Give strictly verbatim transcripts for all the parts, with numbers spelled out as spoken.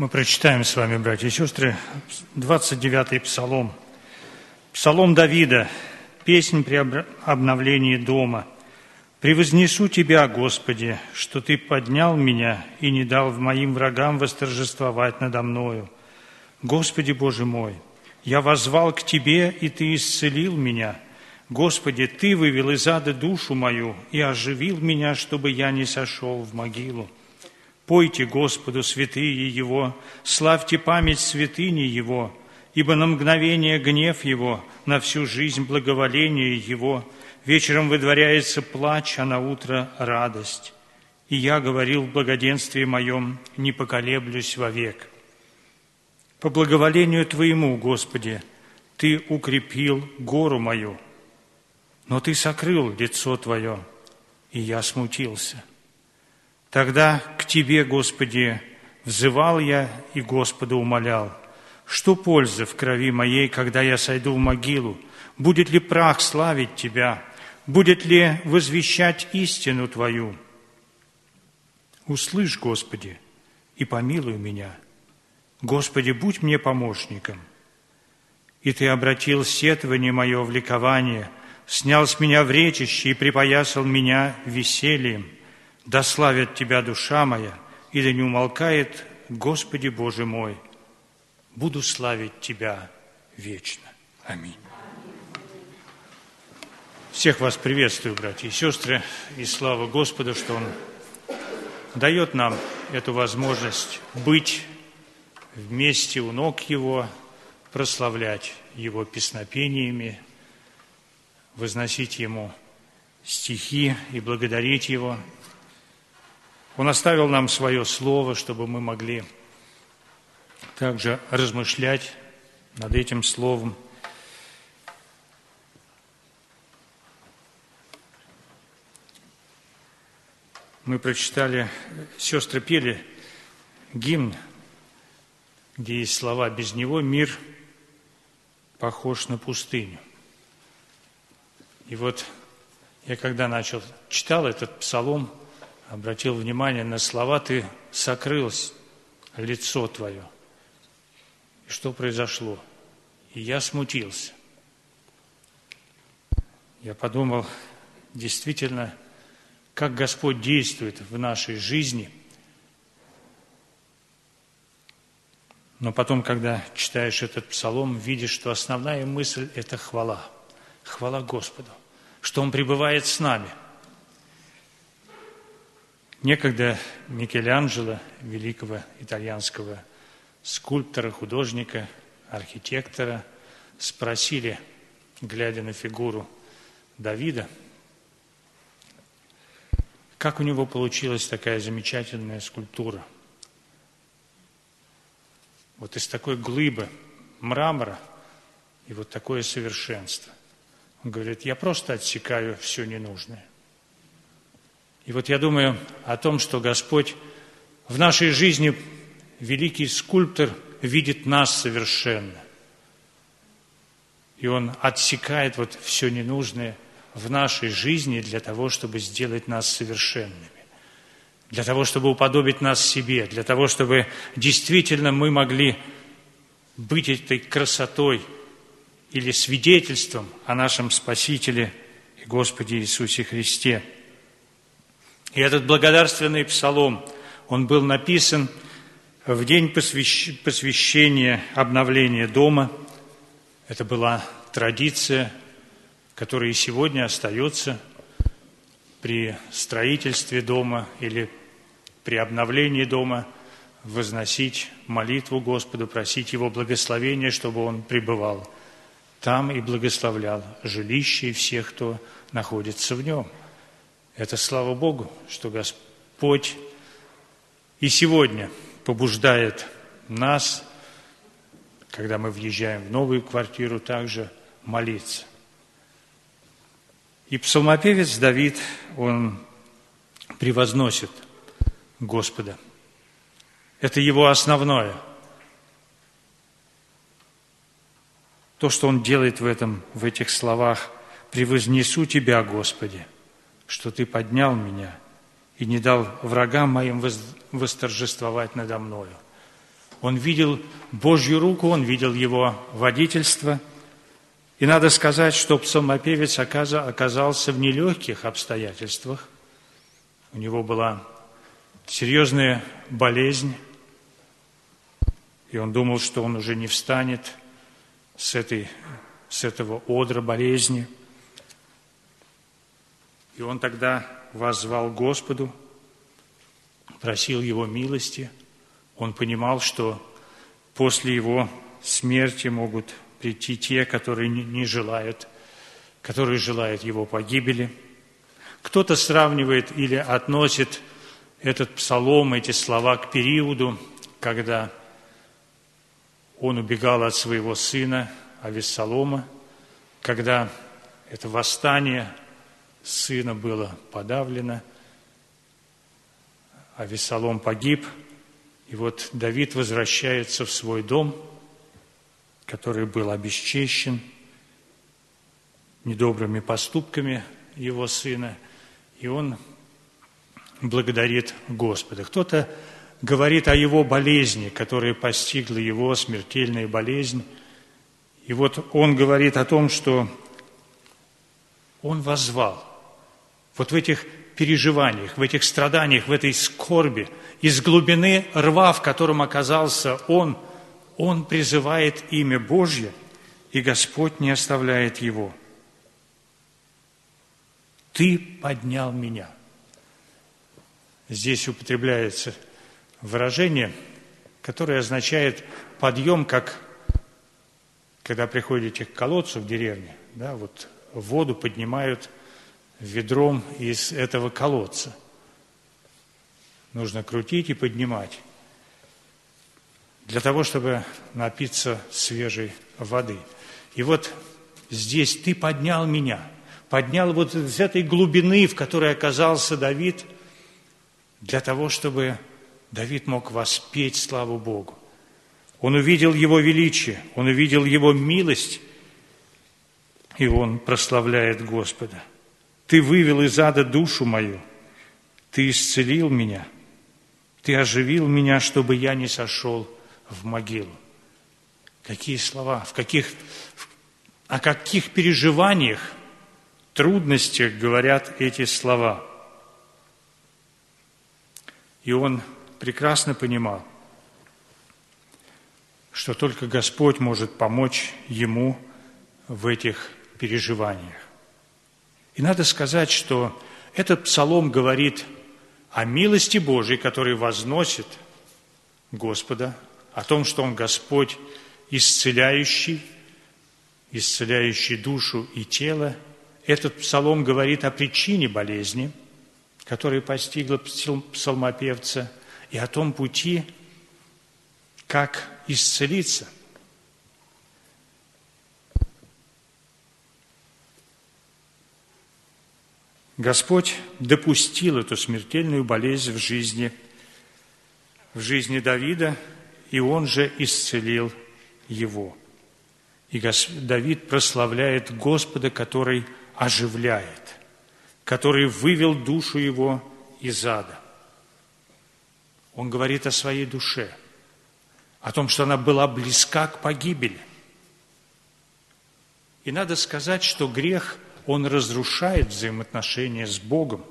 Мы прочитаем с вами, братья и сестры, двадцать девятый псалом. Псалом Давида, песнь при обновлении дома. «Превознесу Тебя, Господи, что Ты поднял меня и не дал моим врагам восторжествовать надо мною. Господи Боже мой, я воззвал к Тебе, и Ты исцелил меня. Господи, Ты вывел из ада душу мою и оживил меня, чтобы я не сошел в могилу. Пойте Господу, святые Его, славьте память святыни Его, ибо на мгновение гнев Его, на всю жизнь благоволение Его. Вечером выдворяется плач, а на утро радость. И я говорил в благоденствии моем, не поколеблюсь вовек. По благоволению Твоему, Господи, Ты укрепил гору мою, но Ты сокрыл лицо Твое, и я смутился. Тогда к Тебе, Господи, взывал я и Господа умолял. Что пользы в крови моей, когда я сойду в могилу? Будет ли прах славить Тебя? Будет ли возвещать истину Твою? Услышь, Господи, и помилуй меня. Господи, будь мне помощником. И Ты обратил сетование мое в ликование, снял с меня вречище и припоясал меня весельем. Да славит Тебя душа моя, и да не умолкает, Господи Боже мой. Буду славить Тебя вечно. Аминь. Всех вас приветствую, братья и сестры, и слава Господу, что Он дает нам эту возможность быть вместе у ног Его, прославлять Его песнопениями, возносить Ему стихи и благодарить Его. Он оставил нам свое слово, чтобы мы могли также размышлять над этим словом. Мы прочитали, сестры пели гимн, где есть слова: «Без него мир похож на пустыню». И вот я, когда начал, читал этот псалом, обратил внимание на слова: «Ты сокрыл лицо Твое». И что произошло? И я смутился. Я подумал, действительно, как Господь действует в нашей жизни. Но потом, когда читаешь этот псалом, видишь, что основная мысль – это хвала. Хвала Господу, что Он пребывает с нами. Некогда Микеланджело, великого итальянского скульптора, художника, архитектора, спросили, глядя на фигуру Давида, как у него получилась такая замечательная скульптура. Вот из такой глыбы мрамора и вот такое совершенство. Он говорит: я просто отсекаю все ненужное. И вот я думаю о том, что Господь в нашей жизни, великий скульптор, видит нас совершенно. И Он отсекает вот все ненужное в нашей жизни для того, чтобы сделать нас совершенными, для того, чтобы уподобить нас себе, для того, чтобы действительно мы могли быть этой красотой или свидетельством о нашем Спасителе и Господе Иисусе Христе. И этот благодарственный псалом, он был написан в день посвящения обновления дома. Это была традиция, которая и сегодня остается при строительстве дома или при обновлении дома, возносить молитву Господу, просить Его благословения, чтобы Он пребывал там и благословлял жилище и всех, кто находится в нем. Это слава Богу, что Господь и сегодня побуждает нас, когда мы въезжаем в новую квартиру, также молиться. И псалмопевец Давид, он превозносит Господа. Это его основное. То, что он делает в этом, в этих словах: «Превознесу Тебя, Господи, что Ты поднял меня и не дал врагам моим восторжествовать надо мною». он видел Божью руку, он видел его водительство. И надо сказать, что псалмопевец оказался в нелегких обстоятельствах. У него была серьезная болезнь, и он думал, что он уже не встанет с, этой, с этого одра болезни. И он тогда воззвал к Господу, просил Его милости. Он понимал, что после его смерти могут прийти те, которые не желают, которые желают его погибели. Кто-то сравнивает или относит этот псалом, эти слова к периоду, когда он убегал от своего сына Авессалома, когда это восстание сына было подавлено, Авессалом погиб, и вот Давид возвращается в свой дом, который был обесчещен недобрыми поступками его сына, и он благодарит Господа. Кто-то говорит о его болезни, которая постигла его, смертельная болезнь. И вот он говорит о том, что он воззвал вот в этих переживаниях, в этих страданиях, в этой скорби, из глубины рва, в котором оказался он, он призывает имя Божье, и Господь не оставляет его. «Ты поднял меня». Здесь употребляется выражение, которое означает подъем, как когда приходите к колодцу в деревне, да, вот воду поднимают ведром из этого колодца. Нужно крутить и поднимать для того, чтобы напиться свежей воды. И вот здесь «ты поднял меня», поднял вот из этой глубины, в которой оказался Давид, для того, чтобы Давид мог воспеть славу Богу. Он увидел Его величие, он увидел Его милость, и он прославляет Господа. «Ты вывел из ада душу мою, Ты исцелил меня, Ты оживил меня, чтобы я не сошел в могилу». Какие слова, в каких, о каких переживаниях, трудностях говорят эти слова. И он прекрасно понимал, что только Господь может помочь ему в этих переживаниях. И надо сказать, что этот псалом говорит о милости Божией, который возносит Господа, о том, что Он Господь исцеляющий, исцеляющий душу и тело. Этот псалом говорит о причине болезни, которая постигла псалмопевца, и о том пути, как исцелиться. Господь допустил эту смертельную болезнь в жизни, в жизни Давида, и Он же исцелил его. И Давид прославляет Господа, который оживляет, который вывел душу его из ада. Он говорит о своей душе, о том, что она была близка к погибели. И надо сказать, что грех, он разрушает взаимоотношения с Богом.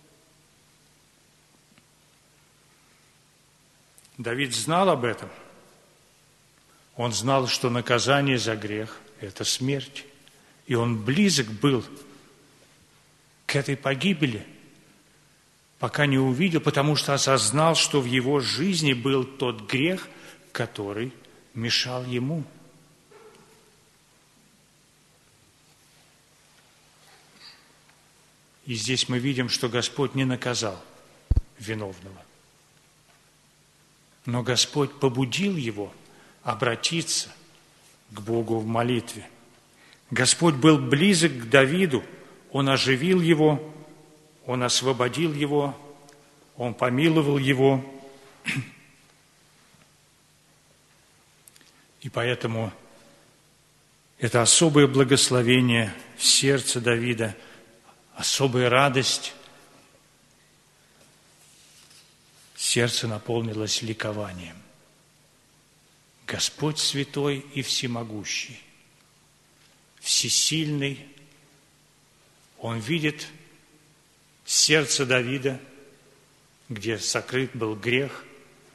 Давид знал об этом. Он знал, что наказание за грех – это смерть. И он близок был к этой погибели, пока не увидел, потому что осознал, что в его жизни был тот грех, который мешал ему. И здесь мы видим, что Господь не наказал виновного. Но Господь побудил его обратиться к Богу в молитве. Господь был близок к Давиду, Он оживил его, Он освободил его, Он помиловал его. И поэтому это особое благословение в сердце Давида, особая радость. Сердце наполнилось ликованием. Господь святой и всемогущий, всесильный. Он видит сердце Давида, где сокрыт был грех.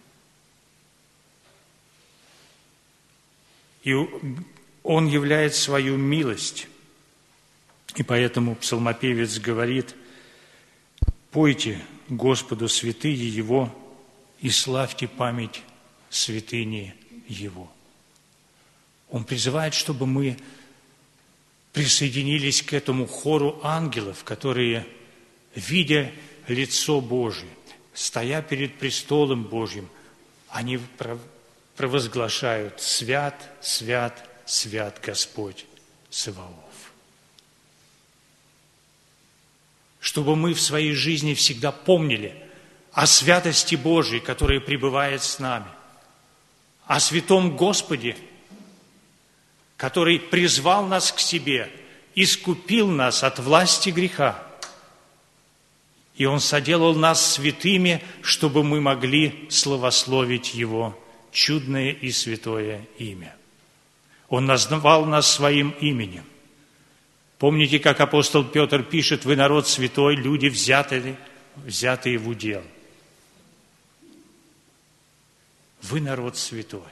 И Он являет свою милость. И поэтому псалмопевец говорит: «Пойте Господу святые Его и славьте память святыни Его». Он призывает, чтобы мы присоединились к этому хору ангелов, которые, видя лицо Божие, стоя перед престолом Божьим, они провозглашают: «Свят, свят, свят Господь Саваоф». Чтобы мы в своей жизни всегда помнили о святости Божьей, которая пребывает с нами, о святом Господе, который призвал нас к себе, искупил нас от власти греха. И Он соделал нас святыми, чтобы мы могли славословить Его чудное и святое имя. Он назвал нас своим именем. Помните, как апостол Петр пишет: «Вы народ святой, люди, взятые, взятые в удел». Вы народ святой.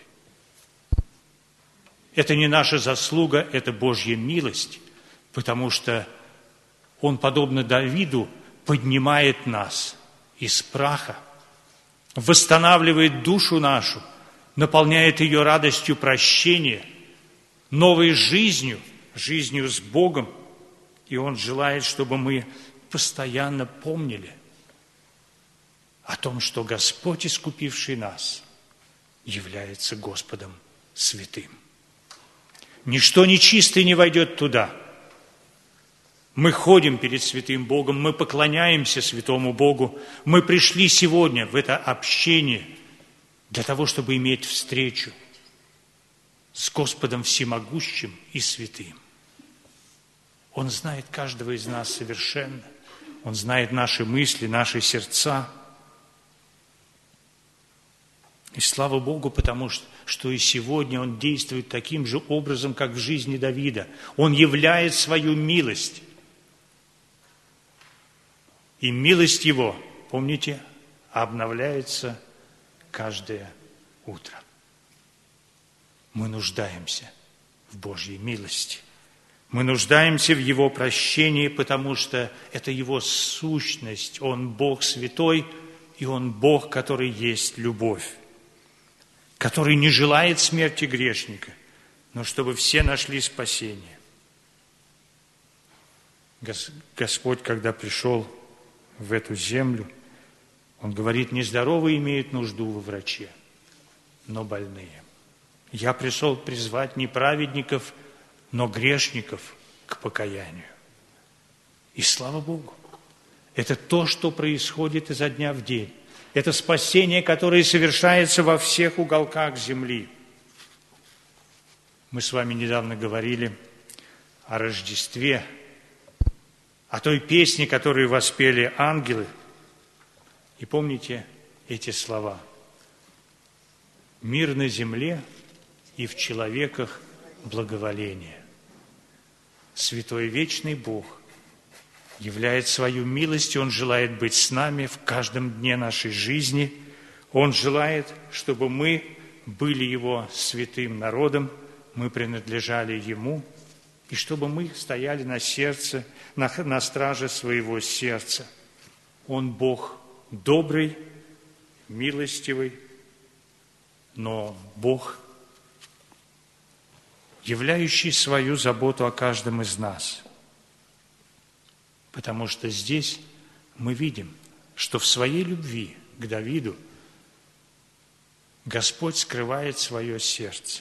Это не наша заслуга, это Божья милость, потому что Он, подобно Давиду, поднимает нас из праха, восстанавливает душу нашу, наполняет ее радостью прощения, новой жизнью, жизнью с Богом. И Он желает, чтобы мы постоянно помнили о том, что Господь, искупивший нас, является Господом святым. Ничто нечистое не войдет туда. Мы ходим перед святым Богом, мы поклоняемся святому Богу. Мы пришли сегодня в это общение для того, чтобы иметь встречу с Господом всемогущим и святым. Он знает каждого из нас совершенно. Он знает наши мысли, наши сердца. И слава Богу, потому что, что и сегодня Он действует таким же образом, как в жизни Давида. Он являет свою милость. И милость Его, помните, обновляется каждое утро. Мы нуждаемся в Божьей милости. Мы нуждаемся в Его прощении, потому что это Его сущность. Он Бог святой, и Он Бог, который есть любовь, который не желает смерти грешника, но чтобы все нашли спасение. Господь, когда пришел в эту землю, Он говорит: нездоровые имеют нужду во враче, но больные. Я пришел призвать не праведников, но грешников к покаянию. И слава Богу, это то, что происходит изо дня в день. Это спасение, которое совершается во всех уголках земли. Мы с вами недавно говорили о Рождестве, о той песне, которую воспели ангелы. И помните эти слова: «Мир на земле и в человеках благоволение». Святой вечный Бог являет свою милость, Он желает быть с нами в каждом дне нашей жизни. Он желает, чтобы мы были Его святым народом, мы принадлежали Ему, и чтобы мы стояли на сердце, на, на страже своего сердца. Он Бог добрый, милостивый, но Бог, являющий свою заботу о каждом из нас. Потому что здесь мы видим, что в своей любви к Давиду Господь скрывает свое сердце.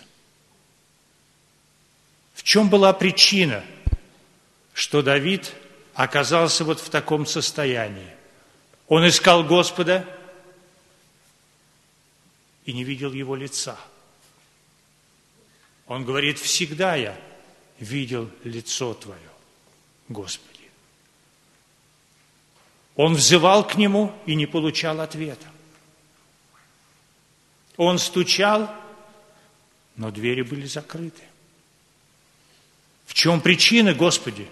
В чем была причина, что Давид оказался вот в таком состоянии? Он искал Господа и не видел Его лица. Он говорит: всегда я видел лицо Твое, Господи. Он взывал к Нему и не получал ответа. Он стучал но двери были закрыты. В чем причина, Господи?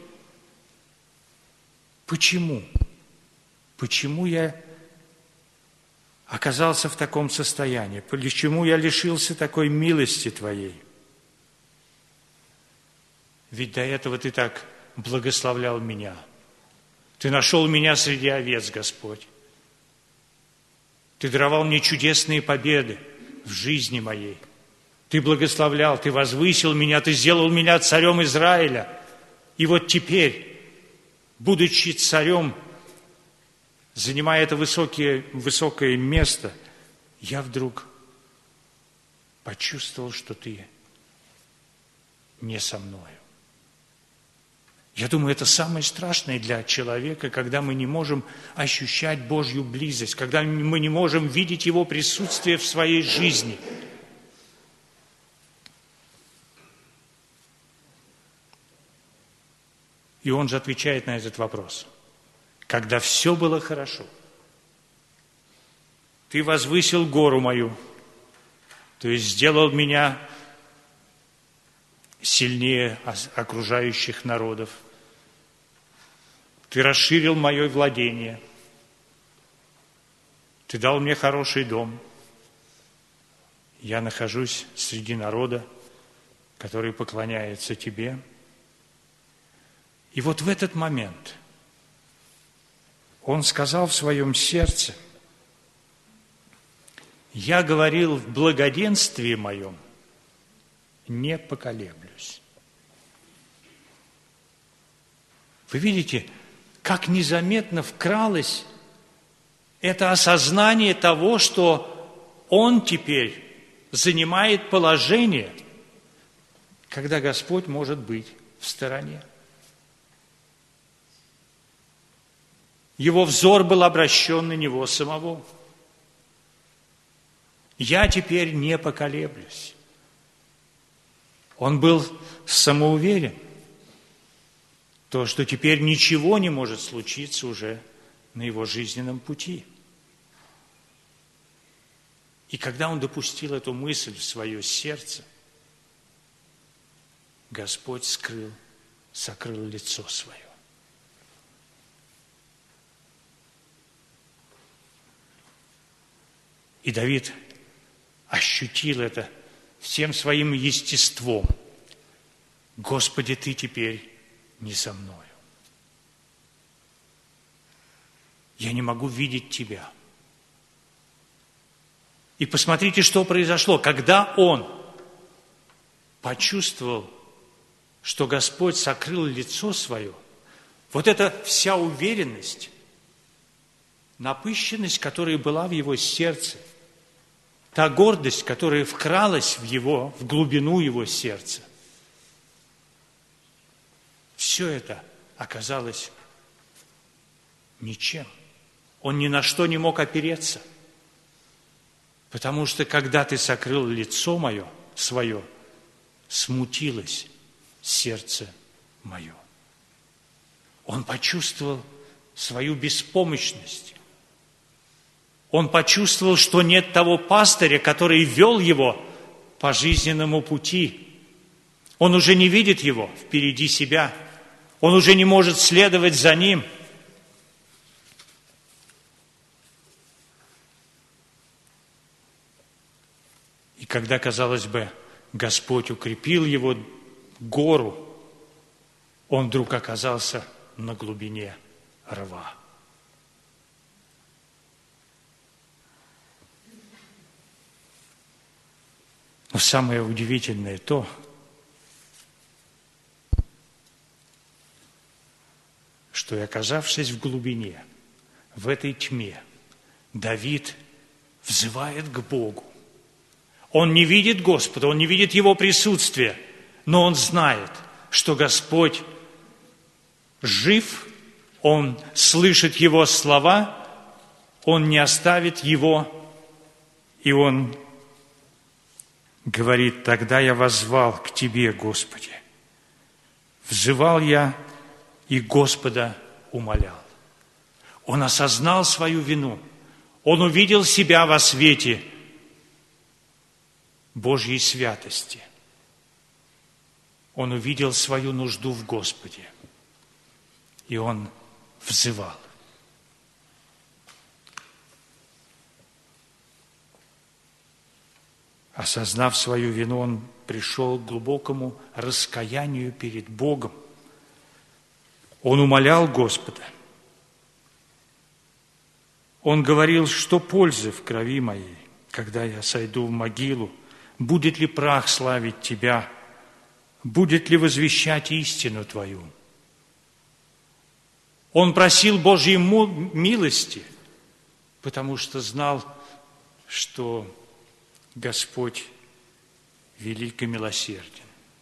Почему? Почему я оказался в таком состоянии? Почему я лишился такой милости Твоей? Ведь до этого Ты так благословлял меня. Ты нашел меня среди овец, Господь. Ты даровал мне чудесные победы в жизни моей. Ты благословлял, Ты возвысил меня, Ты сделал меня царем Израиля. И вот теперь, будучи царем, занимая это высокое, высокое место, я вдруг почувствовал, что Ты не со мною. Я думаю, это самое страшное для человека, когда мы не можем ощущать Божью близость, когда мы не можем видеть Его присутствие в своей жизни. И он же отвечает на этот вопрос. Когда все было хорошо, Ты возвысил гору мою, то есть сделал меня сильнее окружающих народов. Ты расширил мое владение. Ты дал мне хороший дом. Я нахожусь среди народа, который поклоняется Тебе. И вот в этот момент он сказал в своем сердце: я говорил в благоденствии моем, не поколеблюсь. Вы видите, как незаметно вкралось это осознание того, что он теперь занимает положение, когда Господь может быть в стороне. Его взор был обращен на него самого. Я теперь не поколеблюсь. Он был самоуверен, то, что теперь ничего не может случиться уже на его жизненном пути. И когда он допустил эту мысль в свое сердце, Господь скрыл, сокрыл лицо свое. И Давид ощутил это всем своим естеством. Господи, Ты теперь не со мною. Я не могу видеть Тебя. И посмотрите, что произошло. Когда он почувствовал, что Господь сокрыл лицо свое, вот эта вся уверенность, напыщенность, которая была в его сердце, та гордость, которая вкралась в его, в глубину его сердца, все это оказалось ничем. Он ни на что не мог опереться. Потому что, когда Ты сокрыл лицо мое, свое, смутилось сердце мое. Он почувствовал свою беспомощность. Он почувствовал, что нет того пастыря, который вел его по жизненному пути. Он уже не видит его впереди себя. Он уже не может следовать за ним. И когда, казалось бы, Господь укрепил его гору, он вдруг оказался на глубине рва. Но самое удивительное то, что и оказавшись в глубине, в этой тьме, Давид взывает к Богу. Он не видит Господа, он не видит Его присутствия, но он знает, что Господь жив, он слышит Его слова, он не оставит его, и он говорит: тогда я воззвал к Тебе, Господи. Взывал я и Господа умолял. Он осознал свою вину. Он увидел себя во свете Божьей святости. Он увидел свою нужду в Господе, и он взывал. Осознав свою вину, он пришел к глубокому раскаянию перед Богом. Он умолял Господа. Он говорил, что пользы в крови моей, когда я сойду в могилу, будет ли прах славить Тебя, будет ли возвещать истину Твою. Он просил Божьей милости, потому что знал, что Господь велик и милосерден.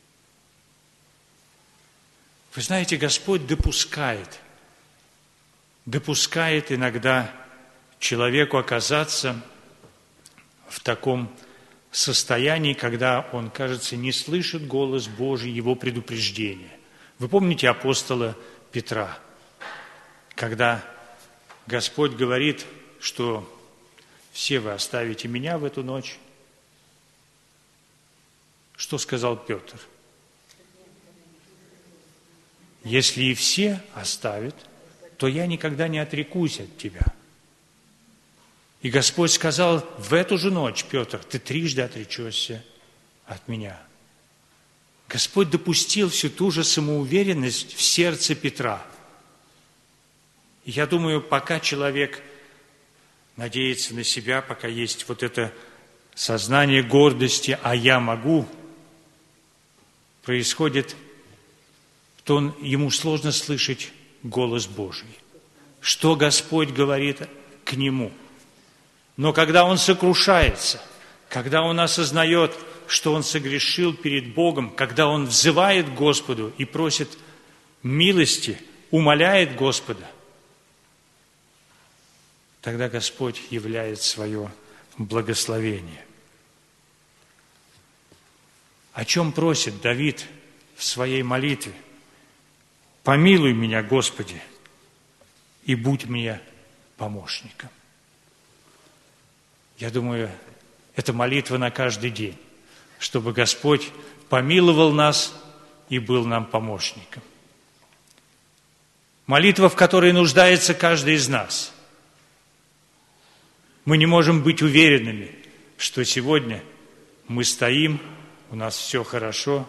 Вы знаете, Господь допускает, допускает иногда человеку оказаться в таком состоянии, когда он, кажется, не слышит голос Божий, его предупреждения. Вы помните апостола Петра, когда Господь говорит, что все вы оставите меня в эту ночь? Что сказал Петр? Если и все оставят, то я никогда не отрекусь от тебя. И Господь сказал, в эту же ночь, Петр, ты трижды отречешься от меня. Господь допустил всю ту же самоуверенность в сердце Петра. И я думаю, пока человек надеется на себя, пока есть вот это сознание гордости, а я могу, происходит, то он, ему сложно слышать голос Божий. Что Господь говорит к нему? Но когда он сокрушается, когда он осознает, что он согрешил перед Богом, когда он взывает к Господу и просит милости, умоляет Господа, тогда Господь являет свое благословение. О чем просит Давид в своей молитве? «Помилуй меня, Господи, и будь мне помощником». Я думаю, это молитва на каждый день, чтобы Господь помиловал нас и был нам помощником. Молитва, в которой нуждается каждый из нас. Мы не можем быть уверенными, что сегодня мы стоим, у нас все хорошо,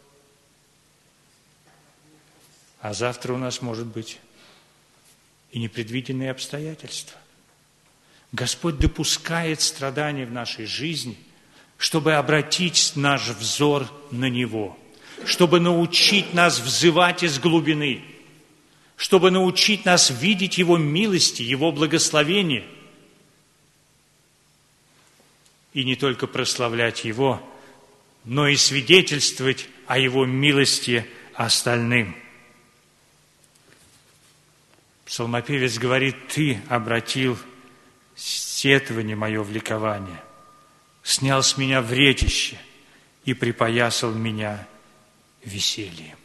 а завтра у нас может быть и непредвиденные обстоятельства. Господь допускает страдания в нашей жизни, чтобы обратить наш взор на Него, чтобы научить нас взывать из глубины, чтобы научить нас видеть Его милости, Его благословения, и не только прославлять Его, но и свидетельствовать о Его милости остальным. Псалмопевец говорит, «Ты обратил сетование мое в ликование, снял с меня вретище и припоясал меня весельем».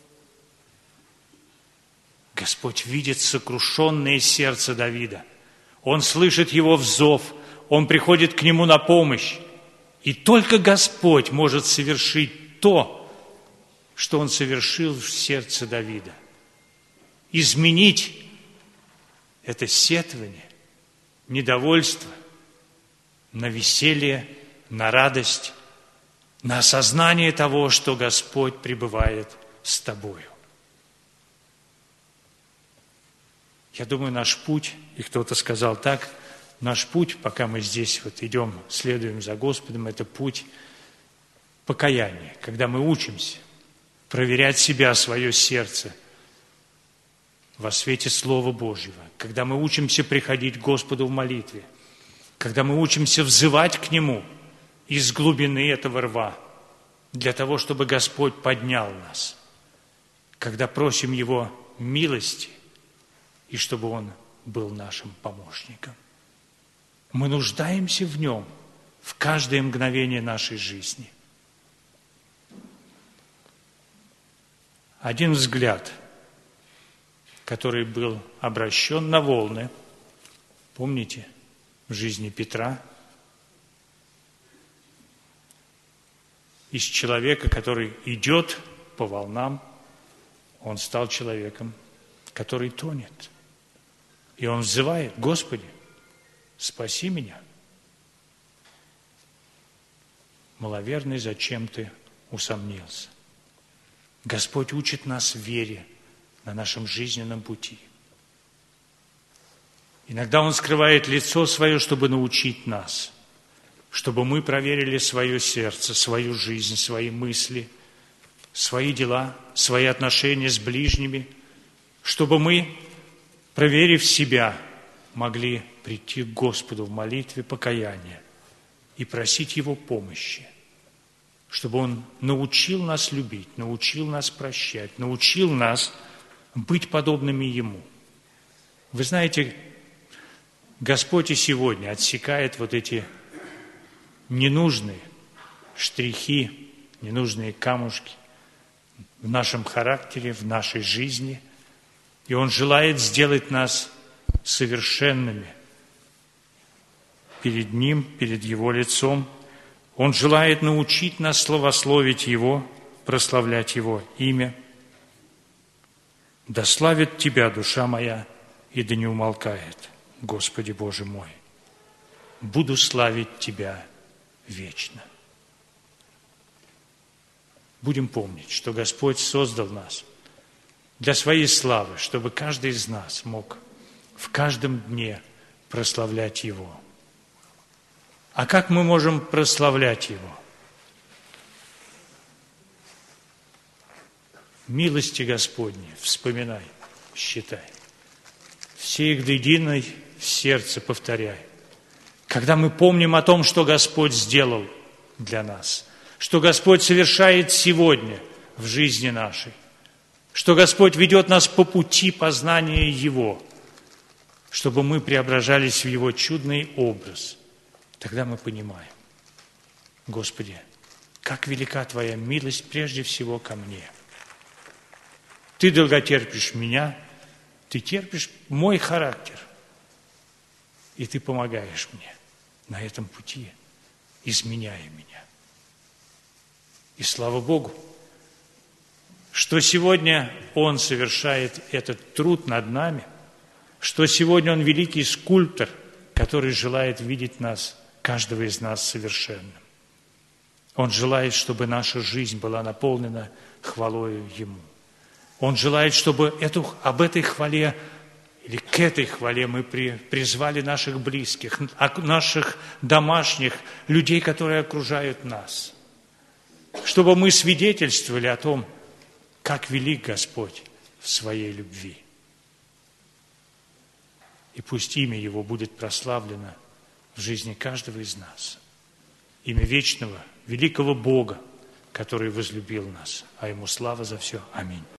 Господь видит сокрушенное сердце Давида. Он слышит его взов, он приходит к нему на помощь. И только Господь может совершить то, что Он совершил в сердце Давида. Изменить это сетование, недовольство на веселье, на радость, на осознание того, что Господь пребывает с тобою. Я думаю, наш путь, и кто-то сказал так, наш путь, пока мы здесь вот идем, следуем за Господом, это путь покаяния, когда мы учимся проверять себя, свое сердце во свете Слова Божьего, когда мы учимся приходить к Господу в молитве, когда мы учимся взывать к Нему из глубины этого рва, для того, чтобы Господь поднял нас, когда просим Его милости и чтобы Он был нашим помощником. Мы нуждаемся в Нем в каждое мгновение нашей жизни. Один взгляд, который был обращен на волны, помните, в жизни Петра, из человека, который идет по волнам, он стал человеком, который тонет. И он взывает: Господи, спаси меня. Маловерный, зачем ты усомнился? Господь учит нас вере на нашем жизненном пути. Иногда Он скрывает лицо Свое, чтобы научить нас, чтобы мы проверили свое сердце, свою жизнь, свои мысли, свои дела, свои отношения с ближними, чтобы мы, проверив себя, могли прийти к Господу в молитве покаяния и просить Его помощи, чтобы Он научил нас любить, научил нас прощать, научил нас быть подобными Ему. Вы знаете, Господь и сегодня отсекает вот эти ненужные штрихи, ненужные камушки в нашем характере, в нашей жизни. И Он желает сделать нас совершенными перед Ним, перед Его лицом. Он желает научить нас славословить Его, прославлять Его имя. Да славит Тебя, душа моя, и да не умолкает, Господи Боже мой. Буду славить Тебя вечно. Будем помнить, что Господь создал нас для Своей славы, чтобы каждый из нас мог в каждом дне прославлять Его. А как мы можем прославлять Его? Милости Господни вспоминай, считай. Все их до единой в сердце повторяй. Когда мы помним о том, что Господь сделал для нас, что Господь совершает сегодня в жизни нашей, что Господь ведет нас по пути познания Его, чтобы мы преображались в Его чудный образ, тогда мы понимаем: Господи, как велика Твоя милость прежде всего ко мне. Ты долготерпишь меня, Ты терпишь мой характер, и Ты помогаешь мне на этом пути, изменяя меня. И слава Богу, что сегодня Он совершает этот труд над нами, что сегодня Он великий скульптор, который желает видеть нас, каждого из нас, совершенным. Он желает, чтобы наша жизнь была наполнена хвалою Ему. Он желает, чтобы эту, об этой хвале или к этой хвале мы при, призвали наших близких, наших домашних, людей, которые окружают нас. Чтобы мы свидетельствовали о том, как велик Господь в Своей любви. И пусть имя Его будет прославлено в жизни каждого из нас. Имя вечного, великого Бога, который возлюбил нас, а Ему слава за все. Аминь.